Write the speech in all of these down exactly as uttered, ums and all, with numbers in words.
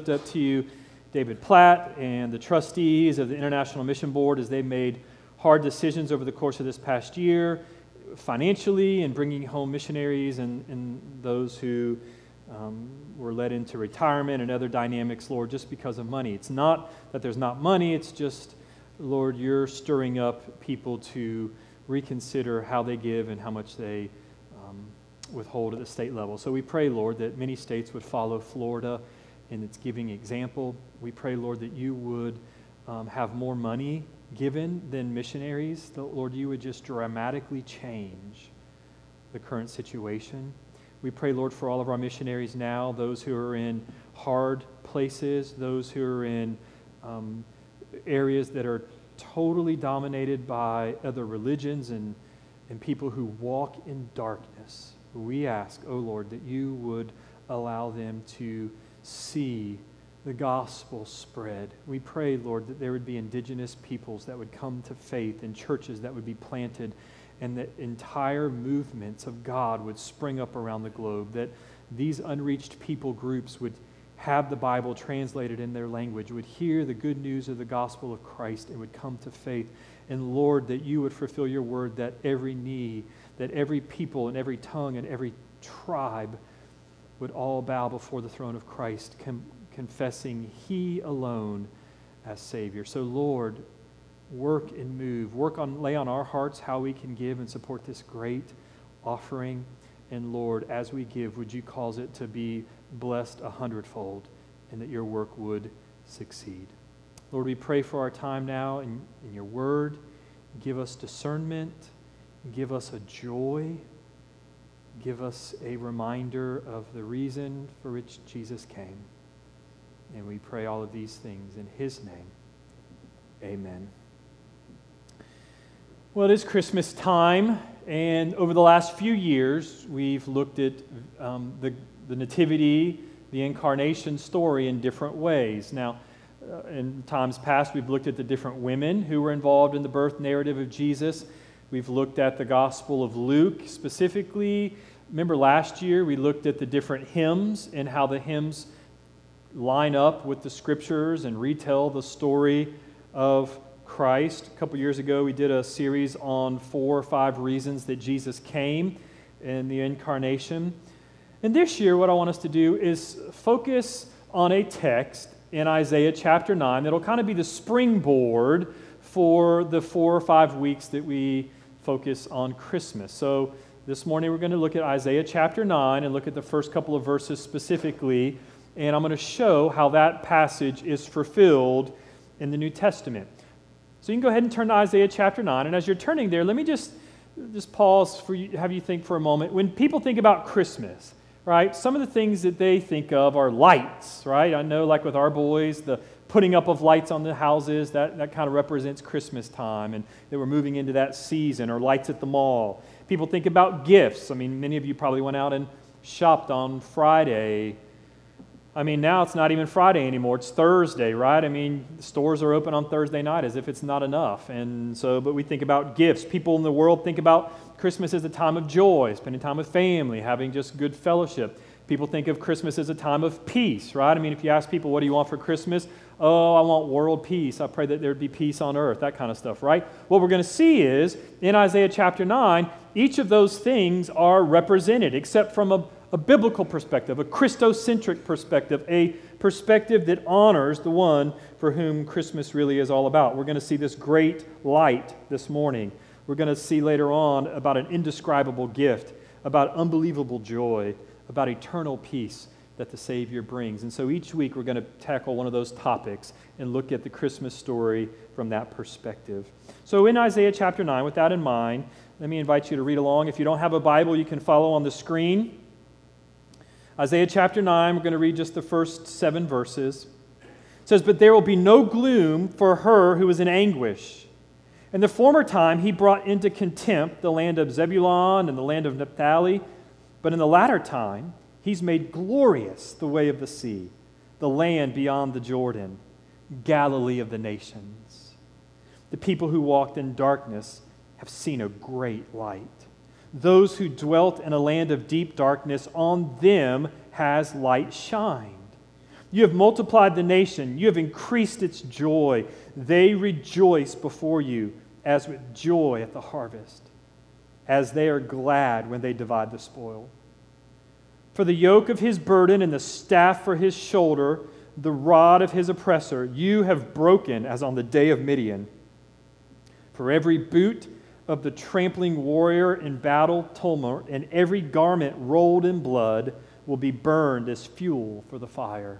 lift up to you David Platt and the trustees of the International Mission Board as they made hard decisions over the course of this past year, financially, and bringing home missionaries and, and those who um, were led into retirement and other dynamics, Lord, just because of money. It's not that there's not money, it's just, Lord, you're stirring up people to reconsider how they give and how much they um, withhold at the state level. So we pray, Lord, that many states would follow Florida in its giving example. We pray, Lord, that you would um, have more money given than missionaries. That, Lord, you would just dramatically change the current situation. We pray, Lord, for all of our missionaries now, those who are in hard places, those who are in um, areas that are totally dominated by other religions and, and people who walk in darkness. We ask, oh Lord, that you would allow them to see the gospel spread. We pray, Lord, that there would be indigenous peoples that would come to faith and churches that would be planted and that entire movements of God would spring up around the globe, that these unreached people groups would have the Bible translated in their language, would hear the good news of the gospel of Christ and would come to faith. And Lord, that you would fulfill your word, that every knee, that every people and every tongue and every tribe would all bow before the throne of Christ, com- confessing he alone as Savior. So Lord, work and move. Work on, lay on our hearts how we can give and support this great offering. And Lord, as we give, would you cause it to be blessed a hundredfold and that your work would succeed. Lord, we pray for our time now in, in your word. Give us discernment. Give us a joy. Give us a reminder of the reason for which Jesus came. And we pray all of these things in his name. Amen. Well, it is Christmas time, and over the last few years, we've looked at um, the, the Nativity, the Incarnation story in different ways. Now, uh, in times past, we've looked at the different women who were involved in the birth narrative of Jesus. We've looked at the Gospel of Luke specifically. Remember last year, we looked at the different hymns and how the hymns line up with the Scriptures and retell the story of Christ. A couple years ago, we did a series on four or five reasons that Jesus came in the Incarnation. And this year, what I want us to do is focus on a text in Isaiah chapter nine that'll kind of be the springboard for the four or five weeks that we focus on Christmas. So this morning, we're going to look at Isaiah chapter nine and look at the first couple of verses specifically, and I'm going to show how that passage is fulfilled in the New Testament. So you can go ahead and turn to Isaiah chapter nine, and as you're turning there, let me just, just pause for you, have you think for a moment. When people think about Christmas, right, some of the things that they think of are lights, right? I know like with our boys, the putting up of lights on the houses, that, that kind of represents Christmas time, and that we're moving into that season, or lights at the mall. People think about gifts. I mean, many of you probably went out and shopped on Friday. I mean, now it's not even Friday anymore. It's Thursday, right? I mean, stores are open on Thursday night as if it's not enough. And so, but we think about gifts. People in the world think about Christmas as a time of joy, spending time with family, having just good fellowship. People think of Christmas as a time of peace, right? I mean, if you ask people, what do you want for Christmas? Oh, I want world peace. I pray that there'd be peace on earth, that kind of stuff, right? What we're going to see is, in Isaiah chapter nine, each of those things are represented, except from a A biblical perspective, a Christocentric perspective, a perspective that honors the one for whom Christmas really is all about. We're going to see this great light this morning. We're going to see later on about an indescribable gift, about unbelievable joy, about eternal peace that the Savior brings. And so each week we're going to tackle one of those topics and look at the Christmas story from that perspective. So in Isaiah chapter nine, with that in mind, let me invite you to read along. If you don't have a Bible, you can follow on the screen. Isaiah chapter nine, we're going to read just the first seven verses. It says, "But there will be no gloom for her who is in anguish. In the former time he brought into contempt the land of Zebulun and the land of Naphtali, but in the latter time he's made glorious the way of the sea, the land beyond the Jordan, Galilee of the nations. The people who walked in darkness have seen a great light. Those who dwelt in a land of deep darkness, on them has light shined. You have multiplied the nation. You have increased its joy. They rejoice before you as with joy at the harvest, as they are glad when they divide the spoil. For the yoke of his burden and the staff for his shoulder, the rod of his oppressor, you have broken as on the day of Midian. For every boot of the trampling warrior in battle tumult and every garment rolled in blood will be burned as fuel for the fire.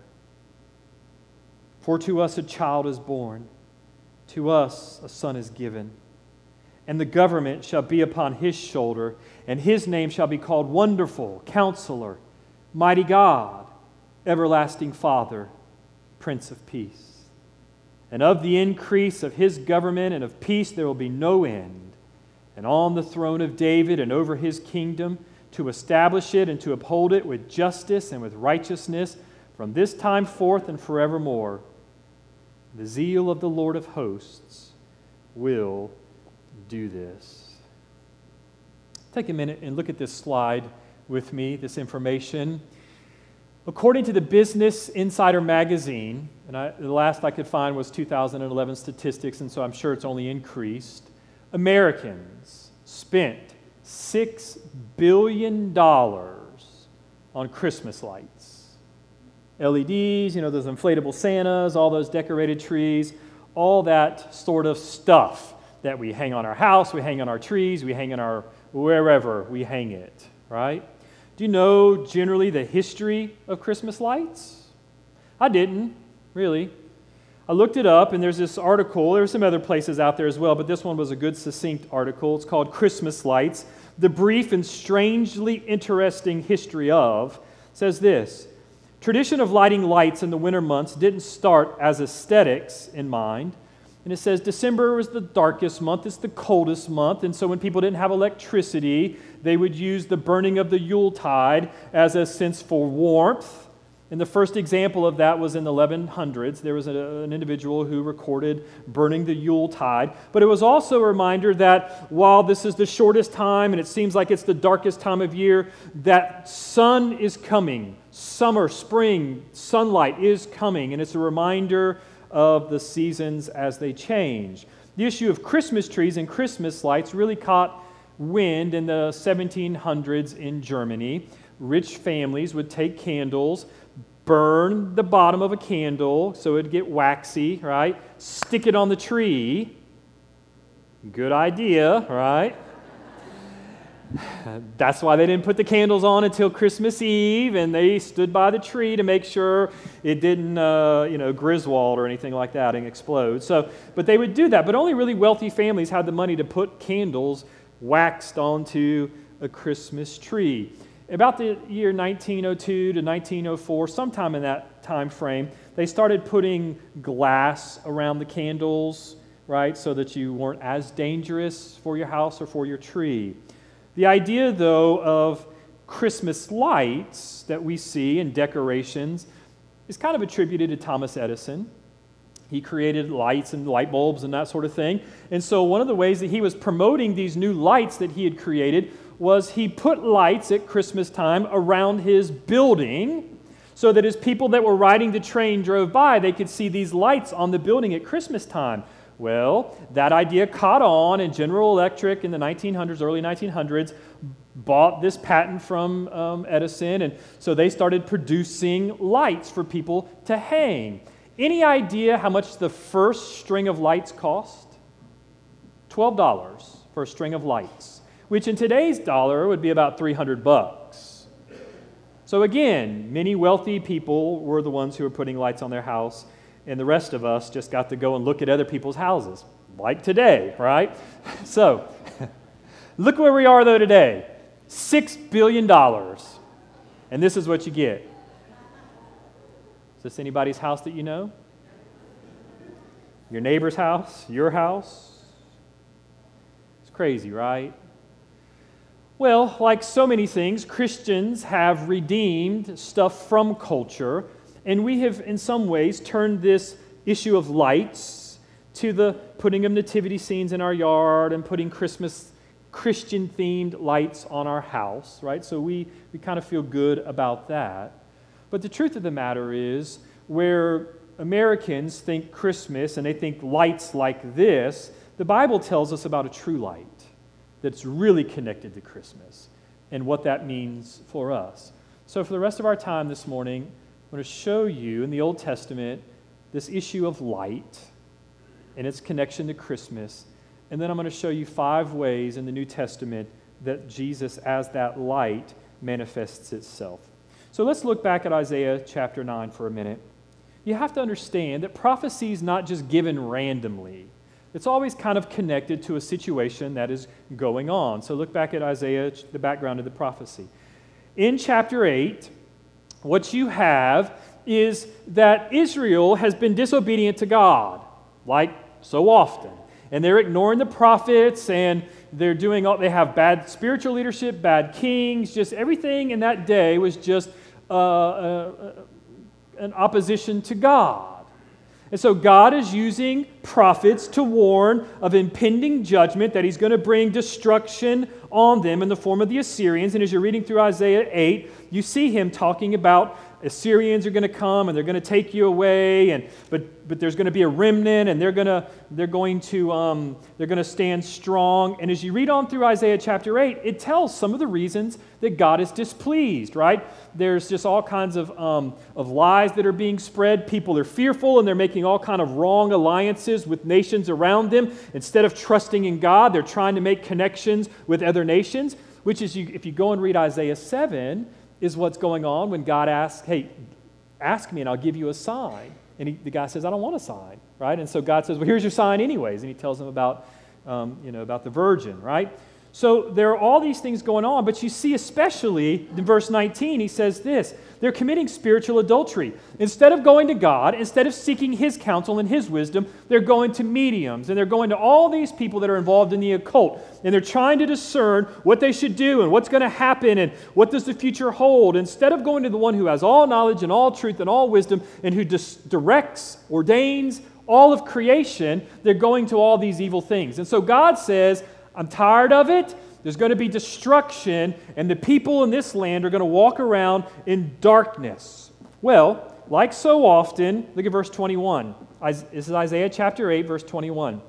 For to us a child is born, to us a son is given, and the government shall be upon his shoulder, and his name shall be called Wonderful, Counselor, Mighty God, Everlasting Father, Prince of Peace. And of the increase of his government and of peace there will be no end. And on the throne of David and over his kingdom, to establish it and to uphold it with justice and with righteousness from this time forth and forevermore. The zeal of the Lord of hosts will do this. Take a minute and look at this slide with me, this information. According to the Business Insider magazine, and I, the last I could find was two thousand eleven statistics, and so I'm sure it's only increased, Americans spent six billion dollars on Christmas lights. L E Ds, you know, those inflatable Santas, all those decorated trees, all that sort of stuff that we hang on our house, we hang on our trees, we hang on our wherever we hang it, right? Do you know generally the history of Christmas lights? I didn't, really. I looked it up, and there's this article. There's some other places out there as well, but this one was a good, succinct article. It's called Christmas Lights, The Brief and Strangely Interesting History of, says this: tradition of lighting lights in the winter months didn't start as aesthetics in mind. And it says December was the darkest month, it's the coldest month, and so when people didn't have electricity, they would use the burning of the Yuletide as a sense for warmth. And the first example of that was in the eleven hundreds. There was a, an individual who recorded burning the Yuletide. But it was also a reminder that while this is the shortest time and it seems like it's the darkest time of year, that sun is coming. Summer, spring, sunlight is coming. And it's a reminder of the seasons as they change. The issue of Christmas trees and Christmas lights really caught wind in the seventeen hundreds in Germany. Rich families would take candles, burn the bottom of a candle so it'd get waxy, right? Stick it on the tree. Good idea, right? That's why they didn't put the candles on until Christmas Eve, and they stood by the tree to make sure it didn't, uh, you know, Griswold or anything like that and explode. So, but they would do that. But only really wealthy families had the money to put candles waxed onto a Christmas tree. About the year nineteen oh two to nineteen oh four, sometime in that time frame, they started putting glass around the candles, right, so that you weren't as dangerous for your house or for your tree. The idea, though, of Christmas lights that we see in decorations is kind of attributed to Thomas Edison. He created lights and light bulbs and that sort of thing. And so one of the ways that he was promoting these new lights that he had created was he put lights at Christmas time around his building so that as people that were riding the train drove by, they could see these lights on the building at Christmas time. Well, that idea caught on, and General Electric in the nineteen hundreds, early nineteen hundreds, bought this patent from um, Edison, and so they started producing lights for people to hang. Any idea how much the first string of lights cost? twelve dollars for a string of lights, which in today's dollar would be about three hundred bucks. So again, many wealthy people were the ones who were putting lights on their house, and the rest of us just got to go and look at other people's houses, like today, right? So, look where we are, though, today. Six billion dollars. And this is what you get. Is this anybody's house that you know? Your neighbor's house? Your house? It's crazy, right? Well, like so many things, Christians have redeemed stuff from culture, and we have, in some ways, turned this issue of lights to the putting of nativity scenes in our yard and putting Christmas Christian-themed lights on our house, right? So we, we kind of feel good about that. But the truth of the matter is, where Americans think Christmas and they think lights like this, the Bible tells us about a true light that's really connected to Christmas and what that means for us. So for the rest of our time this morning, I'm going to show you in the Old Testament this issue of light and its connection to Christmas. And then I'm going to show you five ways in the New Testament that Jesus, as that light, manifests itself. So let's look back at Isaiah chapter nine for a minute. You have to understand that prophecy is not just given randomly. It's always kind of connected to a situation that is going on. So look back at Isaiah, the background of the prophecy. In chapter eight, what you have is that Israel has been disobedient to God, like so often. And they're ignoring the prophets, and they're doing all, they have bad spiritual leadership, bad kings, just everything in that day was just uh, uh, an opposition to God. And so God is using prophets to warn of impending judgment, that he's going to bring destruction on them in the form of the Assyrians. And as you're reading through Isaiah eight, you see him talking about Assyrians are going to come and they're going to take you away, and but but there's going to be a remnant, and they're going to they're going to um, they're going to stand strong. And as you read on through Isaiah chapter eight, it tells some of the reasons that God is displeased. Right? There's just all kinds of um, of lies that are being spread. People are fearful, and they're making all kind of wrong alliances with nations around them. Instead of trusting in God, they're trying to make connections with other nations. Which is, you, if you go and read Isaiah seven. Is what's going on when God asks, hey, ask me and I'll give you a sign. And he, the guy says, I don't want a sign, right? And so God says, well, here's your sign anyways. And he tells him about, um, you know, about the virgin, right? So there are all these things going on, but you see especially in verse nineteen, he says this, they're committing spiritual adultery. Instead of going to God, instead of seeking his counsel and his wisdom, they're going to mediums, and they're going to all these people that are involved in the occult, and they're trying to discern what they should do and what's going to happen and what does the future hold. Instead of going to the one who has all knowledge and all truth and all wisdom and who dis- directs, ordains all of creation, they're going to all these evil things. And so God says, I'm tired of it. There's going to be destruction, and the people in this land are going to walk around in darkness. Well, like so often, look at verse twenty-one. This is Isaiah chapter eight, verse twenty-one.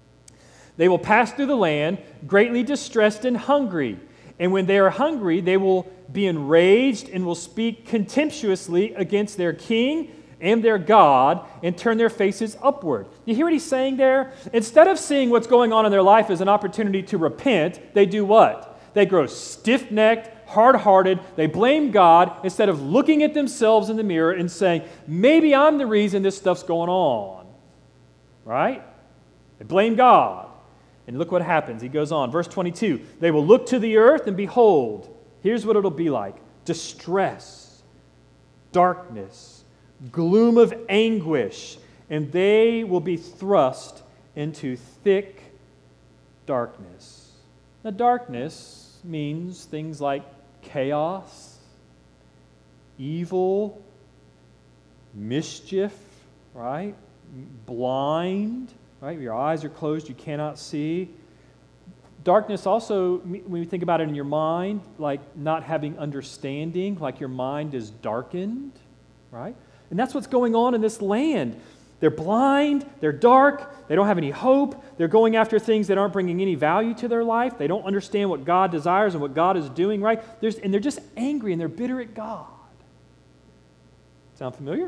They will pass through the land, greatly distressed and hungry. And when they are hungry, they will be enraged and will speak contemptuously against their king and their God, and turn their faces upward. You hear what he's saying there? Instead of seeing what's going on in their life as an opportunity to repent, they do what? They grow stiff-necked, hard-hearted. They blame God instead of looking at themselves in the mirror and saying, maybe I'm the reason this stuff's going on. Right? They blame God. And look what happens. He goes on. Verse twenty-two, they will look to the earth and behold, here's what it'll be like. Distress, darkness, gloom of anguish, and they will be thrust into thick darkness. Now, darkness means things like chaos, evil, mischief, right? Blind, right? Your eyes are closed, you cannot see. Darkness also, when you think about it in your mind, like not having understanding, like your mind is darkened, right? And that's what's going on in this land. They're blind, they're dark, they don't have any hope, they're going after things that aren't bringing any value to their life, they don't understand what God desires and what God is doing, right? There's, and they're just angry and they're bitter at God. Sound familiar?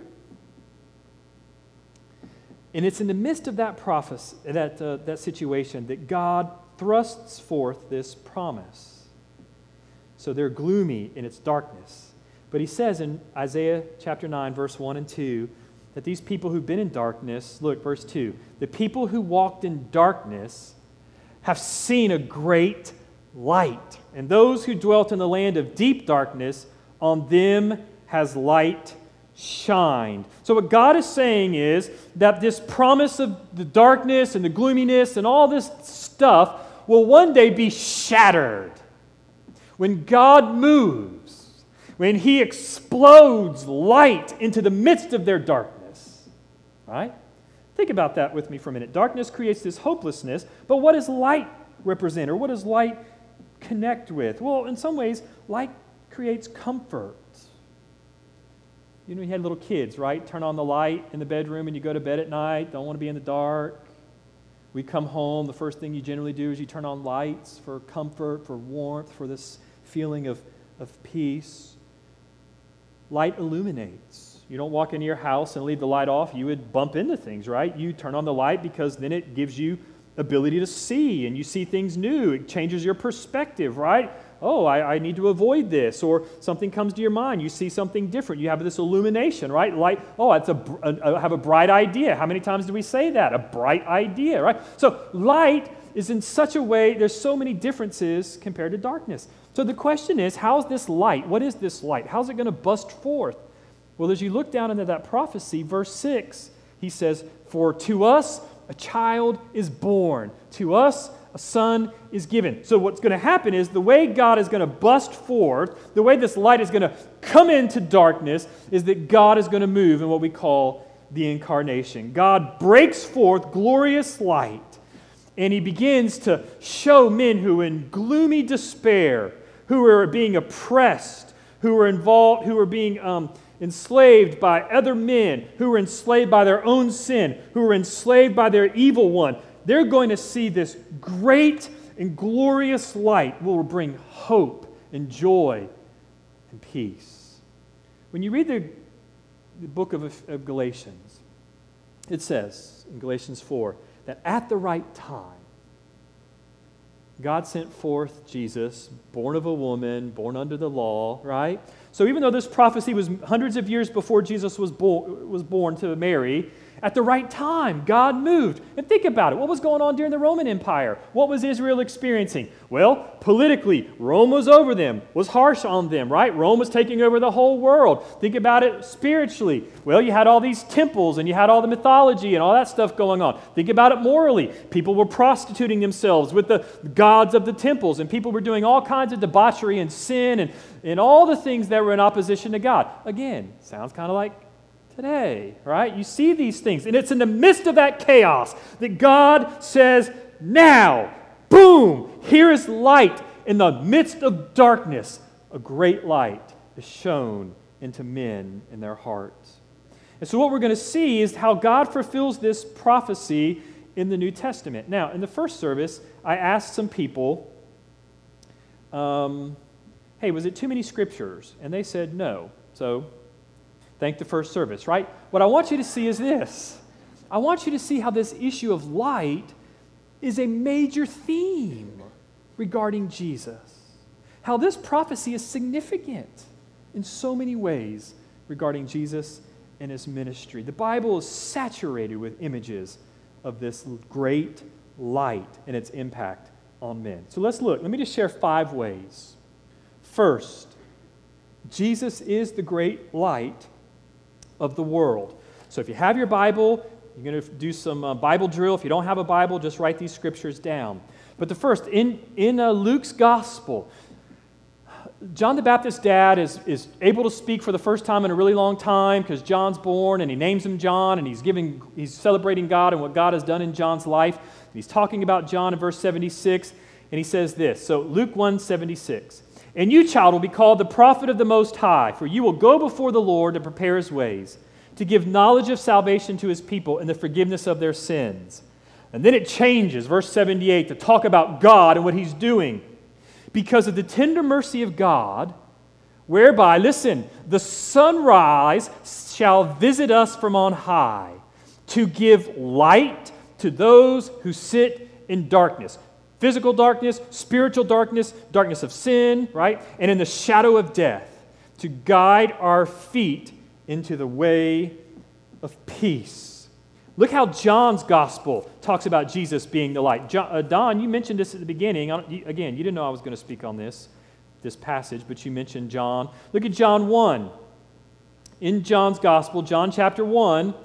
And it's in the midst of that prophecy, that, uh, that situation, that God thrusts forth this promise. So they're gloomy in its darkness. But he says in Isaiah chapter nine, verse one and two, that these people who've been in darkness, look, verse two, the people who walked in darkness have seen a great light. And those who dwelt in the land of deep darkness, on them has light shined. So what God is saying is that this promise of the darkness and the gloominess and all this stuff will one day be shattered. When God moves, when he explodes light into the midst of their darkness. Right? Think about that with me for a minute. Darkness creates this hopelessness, but what does light represent, or what does light connect with? Well, in some ways, light creates comfort. You know, you had little kids, right? Turn on the light in the bedroom and you go to bed at night, don't want to be in the dark. We come home, the first thing you generally do is you turn on lights for comfort, for warmth, for this feeling of, of peace. Light illuminates. You don't walk into your house and leave the light off. You would bump into things, right? You turn on the light because then it gives you ability to see, and you see things new. It changes your perspective, right? Oh, I, I need to avoid this, or something comes to your mind. You see something different. You have this illumination, right? Light. Oh, it's a, a, I have a bright idea. How many times do we say that? A bright idea, right? So light is in such a way, there's so many differences compared to darkness. So the question is, how's this light? What is this light? How's it going to bust forth? Well, as you look down into that prophecy, verse six, he says, "For to us a child is born. To us a son is given." So what's going to happen is the way God is going to bust forth, the way this light is going to come into darkness, is that God is going to move in what we call the incarnation. God breaks forth glorious light, and he begins to show men who are in gloomy despair, who are being oppressed, who are involved, who are being um, enslaved by other men, who are enslaved by their own sin, who are enslaved by their evil one. They're going to see this great and glorious light will bring hope and joy and peace. When you read the, the book of, of Galatians, it says in Galatians four that at the right time, God sent forth Jesus, born of a woman, born under the law, right? So even though this prophecy was hundreds of years before Jesus was, bo- was born to Mary, at the right time, God moved. And think about it. What was going on during the Roman Empire? What was Israel experiencing? Well, politically, Rome was over them, was harsh on them, right? Rome was taking over the whole world. Think about it spiritually. Well, you had all these temples and you had all the mythology and all that stuff going on. Think about it morally. People were prostituting themselves with the gods of the temples, and people were doing all kinds of debauchery and sin and, and all the things that were in opposition to God. Again, sounds kind of like today, right? You see these things, and it's in the midst of that chaos that God says, now, boom, here is light. In the midst of darkness, a great light is shown into men in their hearts. And so what we're going to see is how God fulfills this prophecy in the New Testament. Now, in the first service, I asked some people, um, hey, was it too many scriptures? And they said no. So thank the first service, right? What I want you to see is this. I want you to see how this issue of light is a major theme regarding Jesus. How this prophecy is significant in so many ways regarding Jesus and his ministry. The Bible is saturated with images of this great light and its impact on men. So let's look. Let me just share five ways. First, Jesus is the great light of the world. So if you have your Bible, you're going to do some uh, Bible drill. If you don't have a Bible, just write these scriptures down. But the first, in, in uh, Luke's gospel, John the Baptist's dad is, is able to speak for the first time in a really long time because John's born, and he names him John, and he's giving, he's celebrating God and what God has done in John's life. He's talking about John in verse seventy-six, and he says this. So Luke one seventy-six. "And you, child, will be called the prophet of the Most High, for you will go before the Lord to prepare his ways, to give knowledge of salvation to his people and the forgiveness of their sins." And then it changes, verse seventy-eight, to talk about God and what he's doing. "Because of the tender mercy of God, whereby," listen, "the sunrise shall visit us from on high, to give light to those who sit in darkness." Physical darkness, spiritual darkness, darkness of sin, right? "And in the shadow of death, to guide our feet into the way of peace." Look how John's gospel talks about Jesus being the light. John, uh, Don, you mentioned this at the beginning. I you, again, you didn't know I was going to speak on this, this passage, but you mentioned John. Look at John one. In John's gospel, John chapter one,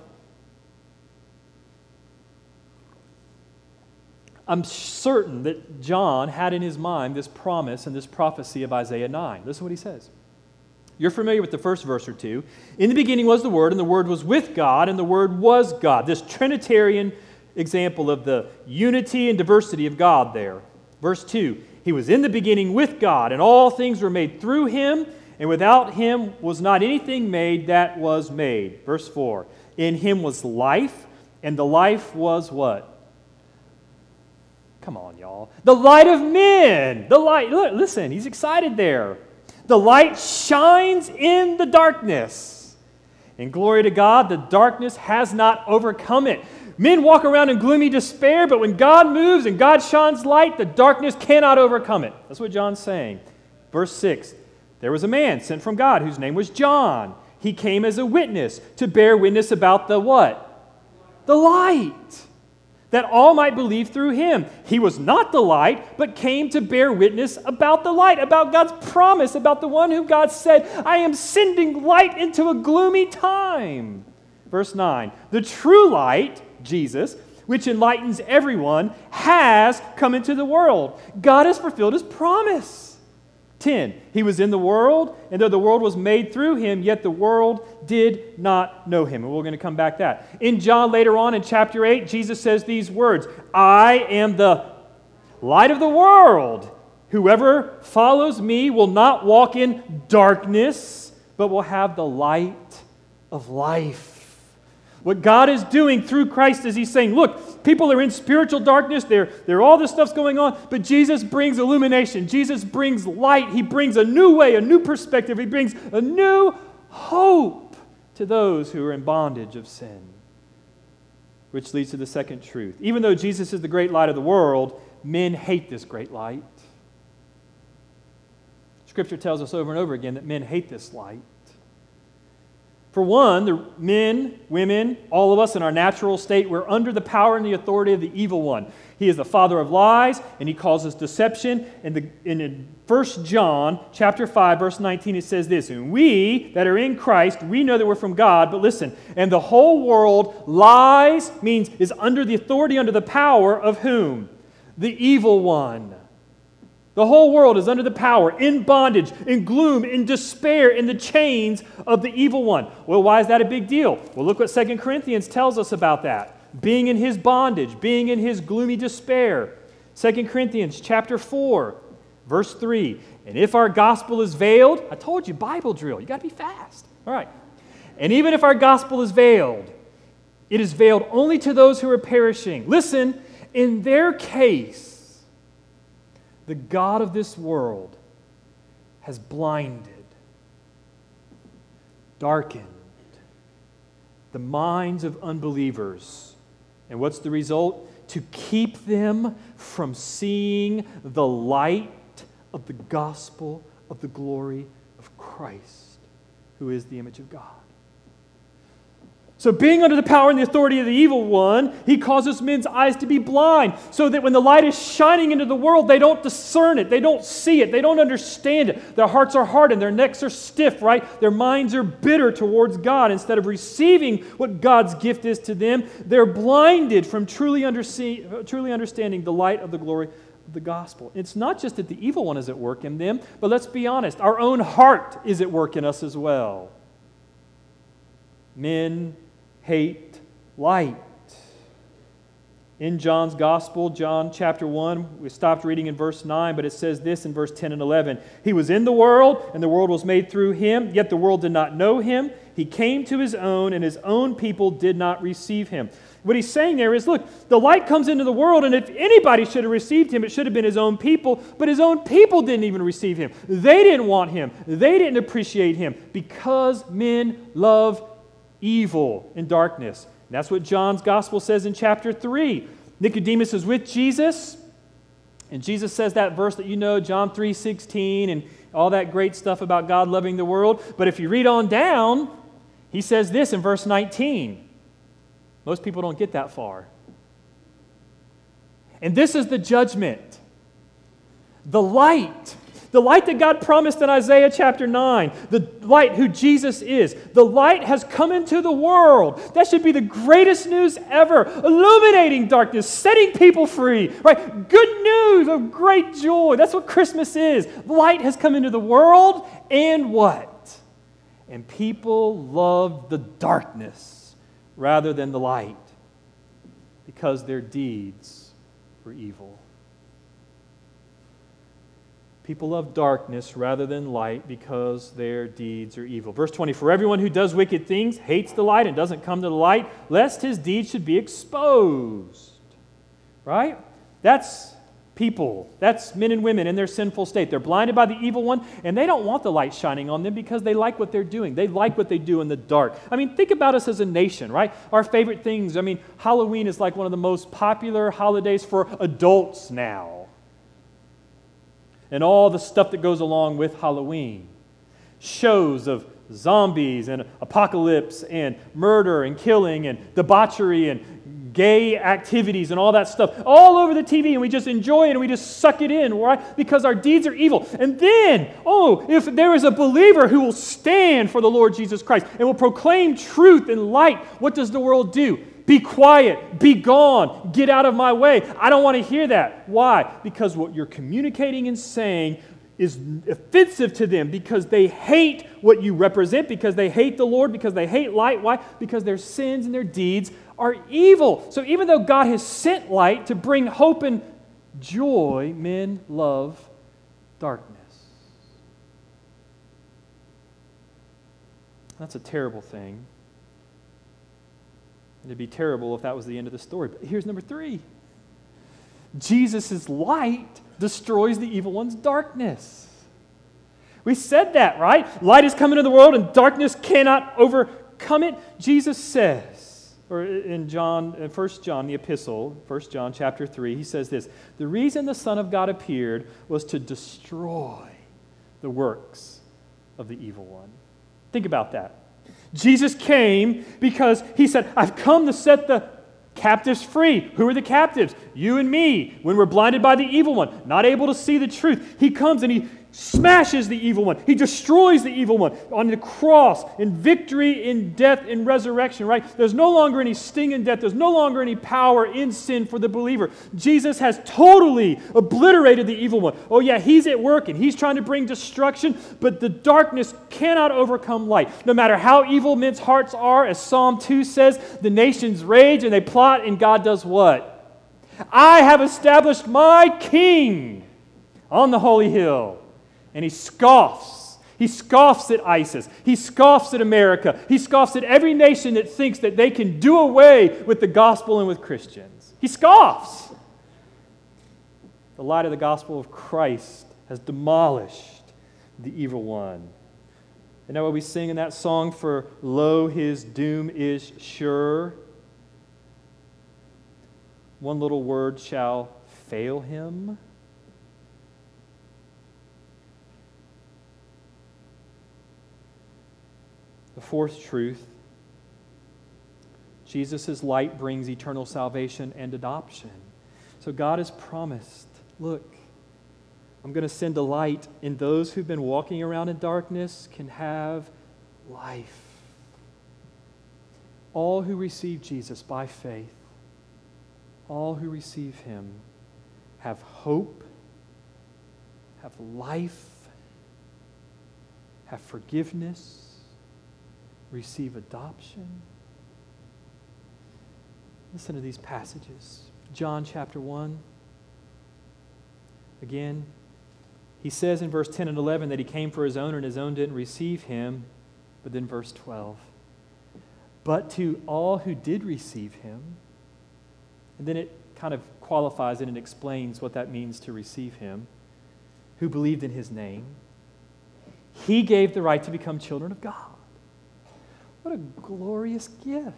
I'm certain that John had in his mind this promise and this prophecy of Isaiah nine. Listen to what he says. You're familiar with the first verse or two. "In the beginning was the Word, and the Word was with God, and the Word was God." This Trinitarian example of the unity and diversity of God there. Verse two, "He was in the beginning with God, and all things were made through him, and without him was not anything made that was made. Verse four. In him was life, and the life was what? Come on, y'all. The light of men. The light. Look, listen, he's excited there. The light shines in the darkness. And glory to God, the darkness has not overcome it. Men walk around in gloomy despair, but when God moves and God shines light, the darkness cannot overcome it. That's what John's saying. Verse six, there was a man sent from God whose name was John. He came as a witness to bear witness about the what? The light, that all might believe through him. He was not the light, but came to bear witness about the light, about God's promise, about the one whom God said, I am sending light into a gloomy time. Verse nine, the true light, Jesus, which enlightens everyone, has come into the world. God has fulfilled his promise. ten, he was in the world, and though the world was made through him, yet the world did not know him. And we're going to come back to that. In John, later on in chapter eight, Jesus says these words, I am the light of the world. Whoever follows me will not walk in darkness, but will have the light of life. What God is doing through Christ is he's saying, look, people are in spiritual darkness. There, there all this stuff's going on, but Jesus brings illumination. Jesus brings light. He brings a new way, a new perspective. He brings a new hope to those who are in bondage of sin. Which leads to the second truth. Even though Jesus is the great light of the world, men hate this great light. Scripture tells us over and over again that men hate this light. For one, the men, women, all of us in our natural state, we're under the power and the authority of the evil one. He is the father of lies, and he causes deception. And the, in First John chapter five, verse nineteen, it says this, and we that are in Christ, we know that we're from God, but listen, and the whole world lies, means is under the authority, under the power of whom? The evil one. The whole world is under the power, in bondage, in gloom, in despair, in the chains of the evil one. Well, why is that a big deal? Well, look what Second Corinthians tells us about that. Being in his bondage, being in his gloomy despair. Second Corinthians chapter four, verse three. And if our gospel is veiled, I told you, Bible drill, you got to be fast. All right. And even if our gospel is veiled, it is veiled only to those who are perishing. Listen, in their case, the God of this world has blinded, darkened the minds of unbelievers. And what's the result? To keep them from seeing the light of the gospel of the glory of Christ, who is the image of God. So being under the power and the authority of the evil one, he causes men's eyes to be blind, so that when the light is shining into the world, they don't discern it, they don't see it, they don't understand it. Their hearts are hardened, their necks are stiff, right? Their minds are bitter towards God. Instead of receiving what God's gift is to them, they're blinded from truly, underse- truly understanding the light of the glory of the gospel. It's not just that the evil one is at work in them, but let's be honest, our own heart is at work in us as well. Men hate light. In John's Gospel, John chapter one, we stopped reading in verse nine, but it says this in verse ten and eleven. He was in the world, and the world was made through him, yet the world did not know him. He came to his own, and his own people did not receive him. What he's saying there is, look, the light comes into the world, and if anybody should have received him, it should have been his own people, but his own people didn't even receive him. They didn't want him. They didn't appreciate him because men love evil and darkness. And that's what John's Gospel says in chapter three. Nicodemus is with Jesus, and Jesus says that verse that you know, John three sixteen, and all that great stuff about God loving the world. But if you read on down, he says this in verse nineteen. Most people don't get that far. And this is the judgment. The light. The light that God promised in Isaiah chapter nine, the light who Jesus is, the light has come into the world. That should be the greatest news ever, illuminating darkness, setting people free, right? Good news of great joy. That's what Christmas is. Light has come into the world, and what? And people loved the darkness rather than the light because their deeds were evil. People love darkness rather than light because their deeds are evil. Verse twenty, for everyone who does wicked things hates the light and doesn't come to the light, lest his deeds should be exposed. Right? That's people. That's men and women in their sinful state. They're blinded by the evil one, and they don't want the light shining on them because they like what they're doing. They like what they do in the dark. I mean, think about us as a nation, right? Our favorite things. I mean, Halloween is like one of the most popular holidays for adults now. And all the stuff that goes along with Halloween. Shows of zombies and apocalypse and murder and killing and debauchery and gay activities and all that stuff all over the T V, and we just enjoy it and we just suck it in, right? Because our deeds are evil. And then, oh, if there is a believer who will stand for the Lord Jesus Christ and will proclaim truth and light, what does the world do? Be quiet, be gone, get out of my way. I don't want to hear that. Why? Because what you're communicating and saying is offensive to them, because they hate what you represent, because they hate the Lord, because they hate light. Why? Because their sins and their deeds are evil. So even though God has sent light to bring hope and joy, men love darkness. That's a terrible thing. It'd be terrible if that was the end of the story. But here's number three. Jesus' light destroys the evil one's darkness. We said that, right? Light is coming into the world and darkness cannot overcome it. Jesus says, or in John, in First John, the epistle, First John chapter three, he says this, the reason the Son of God appeared was to destroy the works of the evil one. Think about that. Jesus came because he said, I've come to set the captives free. Who are the captives? You and me, when we're blinded by the evil one, not able to see the truth. He comes and he smashes the evil one. He destroys the evil one on the cross in victory, in death, in resurrection, right? There's no longer any sting in death. There's no longer any power in sin for the believer. Jesus has totally obliterated the evil one. Oh yeah, he's at work and he's trying to bring destruction, but the darkness cannot overcome light. No matter how evil men's hearts are, as Psalm two says, the nations rage and they plot, and God does what? I have established my king on the holy hill. And he scoffs. He scoffs at ISIS. He scoffs at America. He scoffs at every nation that thinks that they can do away with the gospel and with Christians. He scoffs. The light of the gospel of Christ has demolished the evil one. You know what we sing in that song for Lo, his doom is sure? One little word shall fail him. The fourth truth, Jesus' light brings eternal salvation and adoption. So God has promised, look, I'm going to send a light, and those who've been walking around in darkness can have life. All who receive Jesus by faith, all who receive him have hope, have life, have forgiveness, receive adoption. Listen to these passages. John chapter one. Again, he says in verse ten and eleven that he came for his own and his own didn't receive him. But then verse twelve. But to all who did receive him, and then it kind of qualifies it and explains what that means to receive him, who believed in his name, he gave the right to become children of God. What a glorious gift.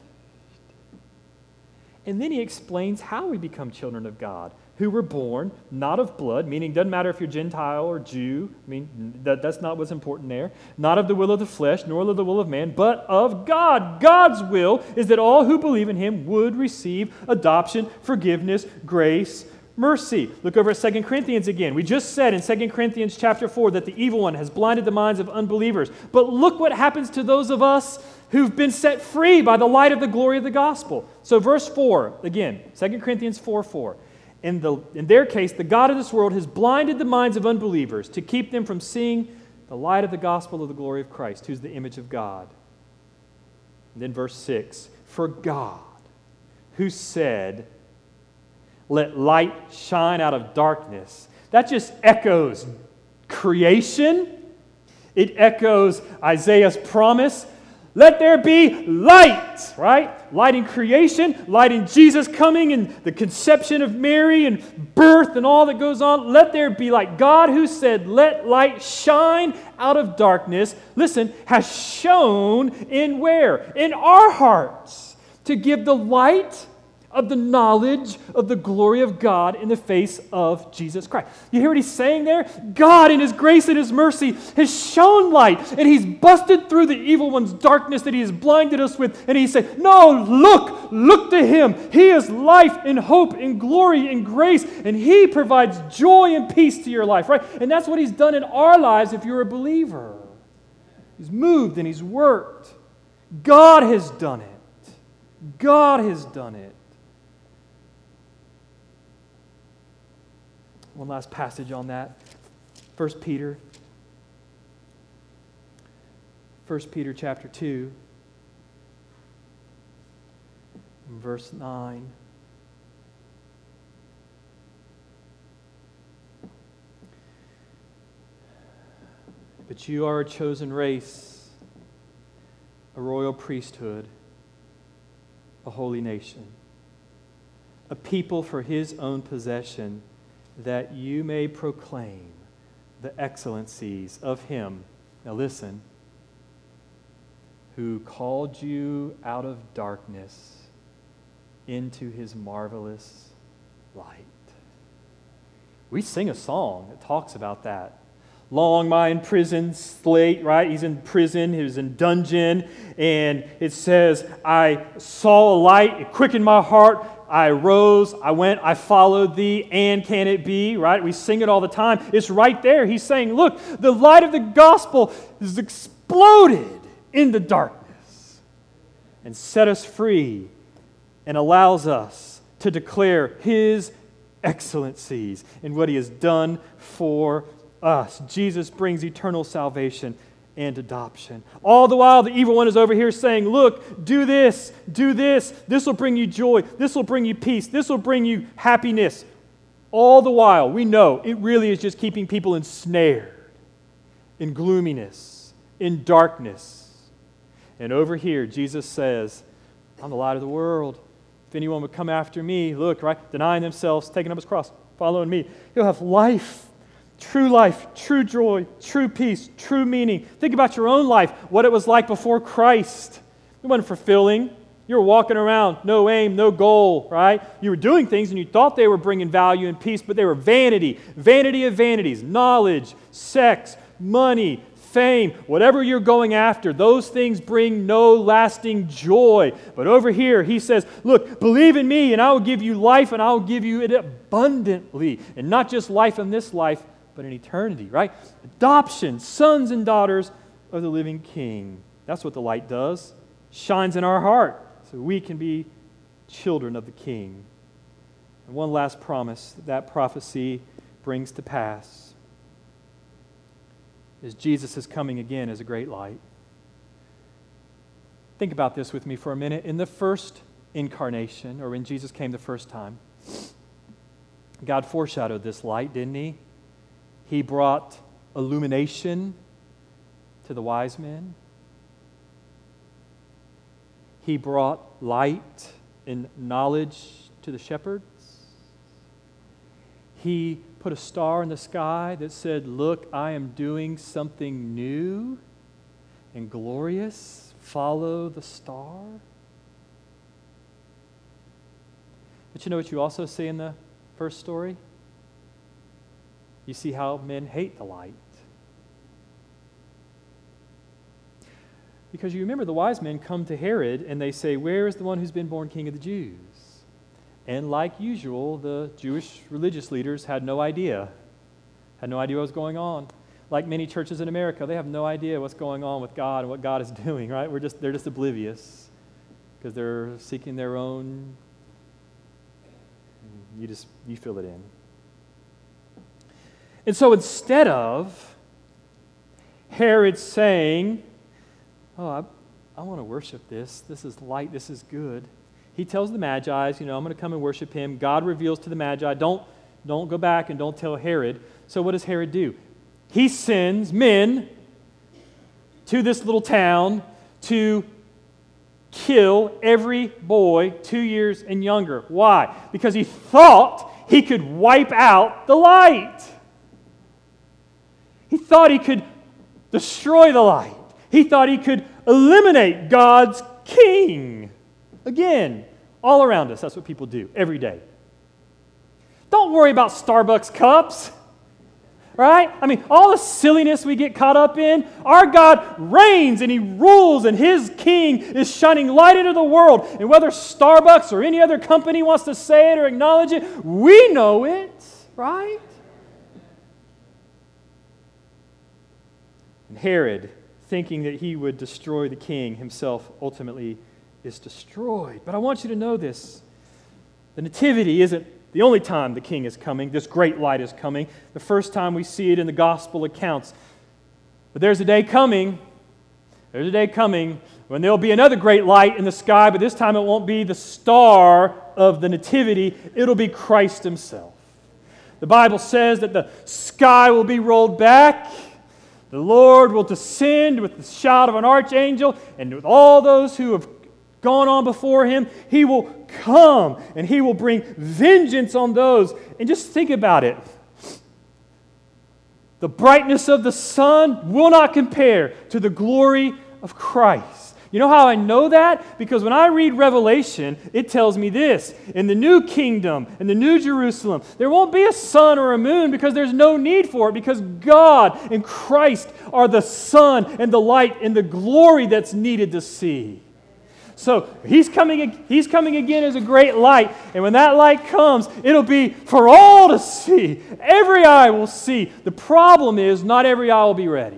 And then he explains how we become children of God, who were born not of blood, meaning it doesn't matter if you're Gentile or Jew. I mean, that, that's not what's important there. Not of the will of the flesh, nor of the will of man, but of God. God's will is that all who believe in him would receive adoption, forgiveness, grace, mercy. Look over at Second Corinthians again. We just said in Second Corinthians chapter four that the evil one has blinded the minds of unbelievers. But look what happens to those of us who've been set free by the light of the glory of the gospel. So verse four, again, Second Corinthians four four. In, the, in their case, the God of this world has blinded the minds of unbelievers to keep them from seeing the light of the gospel of the glory of Christ, who's the image of God. And then verse six, for God, who said, let light shine out of darkness. That just echoes creation. It echoes Isaiah's promise. Let there be light, right? Light in creation, light in Jesus coming and the conception of Mary and birth and all that goes on. Let there be light. God who said, let light shine out of darkness, listen, has shone in where? In our hearts to give the light of the knowledge of the glory of God in the face of Jesus Christ. You hear what he's saying there? God in his grace and his mercy has shown light, and he's busted through the evil one's darkness that he has blinded us with, and he said, no, look, look to him. He is life and hope and glory and grace, and he provides joy and peace to your life, right? And that's what he's done in our lives if you're a believer. He's moved and he's worked. God has done it. God has done it. One last passage on that. First Peter. First Peter chapter two. Verse nine. But you are a chosen race, a royal priesthood, a holy nation, a people for his own possession, that you may proclaim the excellencies of him. Now listen, who called you out of darkness into his marvelous light. We sing a song that talks about that. Long my imprisoned slate, right? He's in prison, he was in dungeon, and it says, I saw a light, it quickened my heart, I arose, I went, I followed thee, and can it be, right? We sing it all the time. It's right there. He's saying, look, the light of the gospel is exploded in the darkness and set us free and allows us to declare his excellencies in what he has done for us. Jesus brings eternal salvation and adoption. All the while, the evil one is over here saying, look, do this, do this. This will bring you joy. This will bring you peace. This will bring you happiness. All the while, we know it really is just keeping people ensnared in gloominess, in darkness. And over here, Jesus says, I'm the light of the world. If anyone would come after me, look, right, denying themselves, taking up his cross, following me, he'll have life. True life, true joy, true peace, true meaning. Think about your own life, what it was like before Christ. It wasn't fulfilling. You were walking around, no aim, no goal, right? You were doing things and you thought they were bringing value and peace, but they were vanity, vanity of vanities, knowledge, sex, money, fame, whatever you're going after, those things bring no lasting joy. But over here, he says, look, believe in me and I will give you life and I will give you it abundantly. And not just life in this life, but in eternity, right? Adoption, sons and daughters of the living King. That's what the light does. Shines in our heart so we can be children of the King. And one last promise that, that prophecy brings to pass is Jesus is coming again as a great light. Think about this with me for a minute. In the first incarnation, or when Jesus came the first time, God foreshadowed this light, didn't he? He brought illumination to the wise men. He brought light and knowledge to the shepherds. He put a star in the sky that said, look, I am doing something new and glorious. Follow the star. But you know what you also see in the first story? You see how men hate the light. Because you remember the wise men come to Herod and they say, where is the one who's been born king of the Jews? And like usual, the Jewish religious leaders had no idea. Had no idea what was going on. Like many churches in America, they have no idea what's going on with God and what God is doing, right? We're just, they're just oblivious because they're seeking their own. You just, you fill it in. And so instead of Herod saying, oh, I, I want to worship this. This is light. This is good. He tells the Magi, you know, I'm going to come and worship him. God reveals to the Magi, don't, don't go back and don't tell Herod. So what does Herod do? he sends men to this little town to kill every boy two years and younger. Why? Because he thought he could wipe out the light. He thought he could destroy the light. He thought he could eliminate God's king. Again, all around us, that's what people do every day. Don't worry about Starbucks cups. Right? I mean, all the silliness we get caught up in, our God reigns and He rules and His King is shining light into the world. And whether Starbucks or any other company wants to say it or acknowledge it, we know it, right? And Herod, thinking that he would destroy the king, himself ultimately is destroyed. But I want you to know this. The Nativity isn't the only time the king is coming. This great light is coming. The first time we see it in the gospel accounts. But there's a day coming. There's a day coming when there'll be another great light in the sky, but this time it won't be the star of the Nativity. It'll be Christ Himself. The Bible says that the sky will be rolled back. The Lord will descend with the shout of an archangel, and with all those who have gone on before Him, He will come and He will bring vengeance on those. And just think about it. The brightness of the sun will not compare to the glory of Christ. You know how I know that? Because when I read Revelation, it tells me this. In the new kingdom, in the new Jerusalem, there won't be a sun or a moon because there's no need for it, because God and Christ are the sun and the light and the glory that's needed to see. So he's coming, he's coming again as a great light. And when that light comes, it'll be for all to see. Every eye will see. The problem is not every eye will be ready.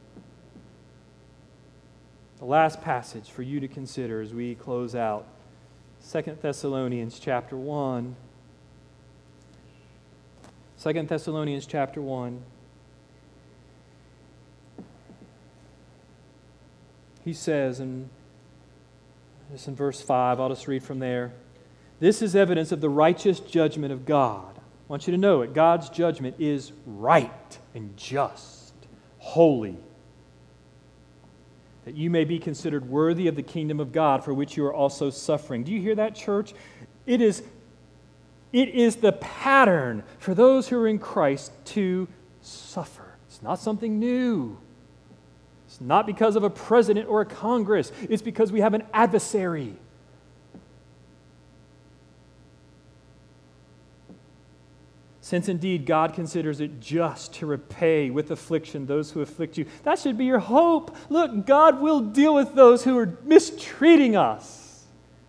The last passage for you to consider as we close out, Second Thessalonians chapter one. Second Thessalonians chapter one. He says in This in verse five, I'll just read from there. This is evidence of the righteous judgment of God. I want you to know it. God's judgment is right and just, holy, that you may be considered worthy of the kingdom of God for which you are also suffering. Do you hear that, church? It is, it is the pattern for those who are in Christ to suffer. It's not something new. It's not because of a president or a Congress. It's because we have an adversary. Since indeed God considers it just to repay with affliction those who afflict you. That should be your hope. Look, God will deal with those who are mistreating us.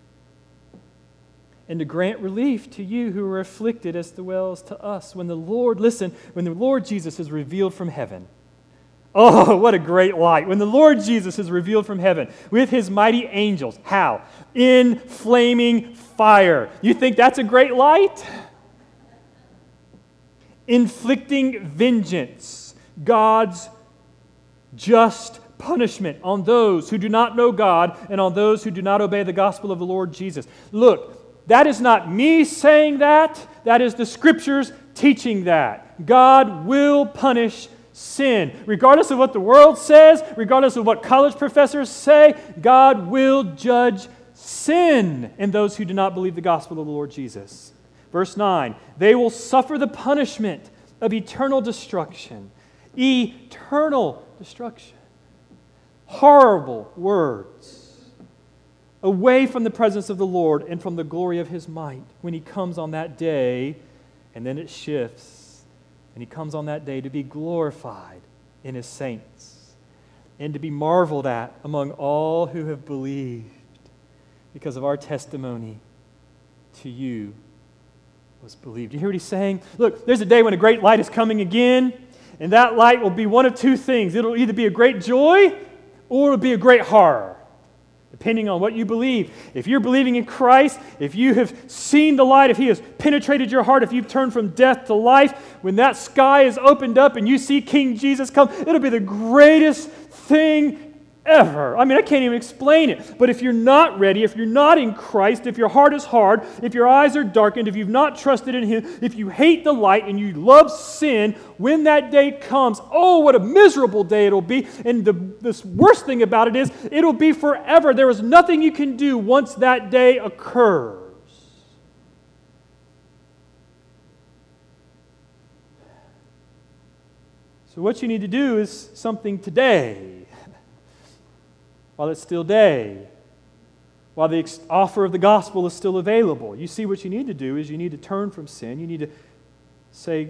And to grant relief to you who are afflicted as well as to us. When the Lord, listen, when the Lord Jesus is revealed from heaven. Oh, what a great light. When the Lord Jesus is revealed from heaven with His mighty angels. How? In flaming fire. You think that's a great light? Inflicting vengeance. God's just punishment on those who do not know God and on those who do not obey the gospel of the Lord Jesus. Look, that is not me saying that. That is the Scriptures teaching that. God will punish sin. Regardless of what the world says, regardless of what college professors say, God will judge sin in those who do not believe the gospel of the Lord Jesus. Verse nine, they will suffer the punishment of eternal destruction. Eternal destruction. Horrible words. Away from the presence of the Lord and from the glory of His might when He comes on that day, and then it shifts. And He comes on that day to be glorified in His saints and to be marveled at among all who have believed because of our testimony to you was believed. You hear what He's saying? Look, there's a day when a great light is coming again, and that light will be one of two things. It'll either be a great joy or it'll be a great horror, depending on what you believe. If you're believing in Christ, if you have seen the light, if He has penetrated your heart, if you've turned from death to life, when that sky is opened up and you see King Jesus come, it'll be the greatest thing Ever. I mean, I can't even explain it. But if you're not ready, if you're not in Christ, if your heart is hard, if your eyes are darkened, if you've not trusted in Him, if you hate the light and you love sin, when that day comes, oh, what a miserable day it'll be. And the, the worst thing about it is, it'll be forever. There is nothing you can do once that day occurs. So what you need to do is something today. While it's still day, while the ex- offer of the gospel is still available. You see, what you need to do is you need to turn from sin. You need to say,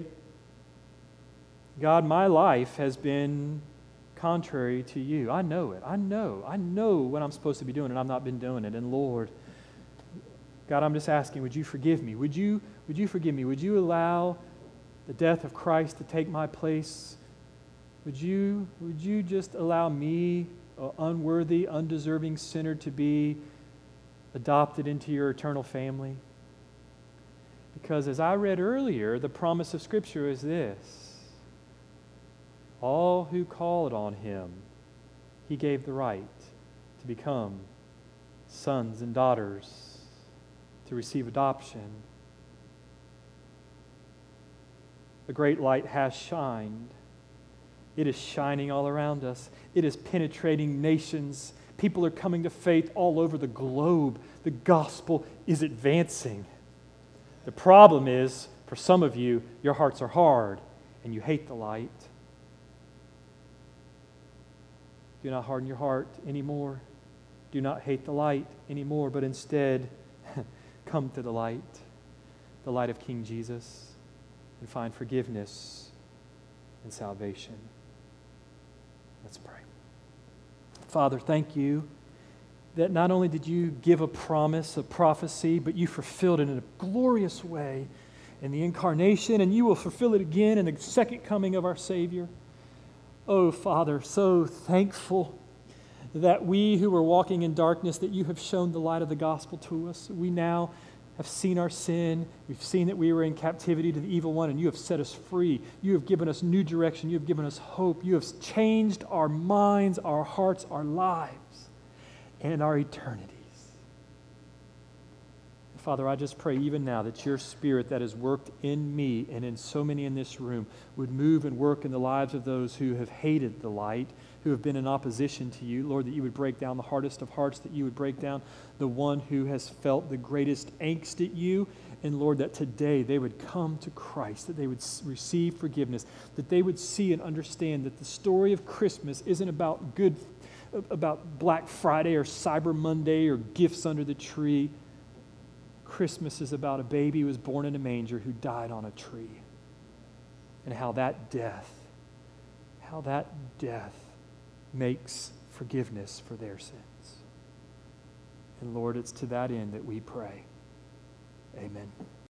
God, my life has been contrary to you. I know it. I know. I know what I'm supposed to be doing, and I've not been doing it. And Lord, God, I'm just asking, would you forgive me? Would you, would you forgive me? Would you allow the death of Christ to take my place? Would you, would you just allow me, an unworthy, undeserving sinner, to be adopted into your eternal family? Because as I read earlier, the promise of Scripture is this: all who called on Him, He gave the right to become sons and daughters, to receive adoption. The great light has shined. It is shining all around us. It is penetrating nations. People are coming to faith all over the globe. The gospel is advancing. The problem is, for some of you, your hearts are hard and you hate the light. Do not harden your heart anymore. Do not hate the light anymore, but instead come to the light, the light of King Jesus, and find forgiveness and salvation. Let's pray. Father, thank you that not only did you give a promise, a prophecy, but you fulfilled it in a glorious way in the incarnation, and you will fulfill it again in the second coming of our Savior. Oh, Father, so thankful that we who were walking in darkness, that you have shown the light of the gospel to us. We now have seen our sin. We've seen that we were in captivity to the evil one, and you have set us free. You have given us new direction. You have given us hope. You have changed our minds, our hearts, our lives, and our eternities. Father, I just pray even now that your Spirit that has worked in me and in so many in this room would move and work in the lives of those who have hated the light, who have been in opposition to you. Lord, that you would break down the hardest of hearts, that you would break down the one who has felt the greatest angst at you. And Lord, that today they would come to Christ, that they would receive forgiveness, that they would see and understand that the story of Christmas isn't about good, about Black Friday or Cyber Monday or gifts under the tree. Christmas is about a baby who was born in a manger who died on a tree. And how that death, how that death makes forgiveness for their sins. And Lord, it's to that end that we pray. Amen.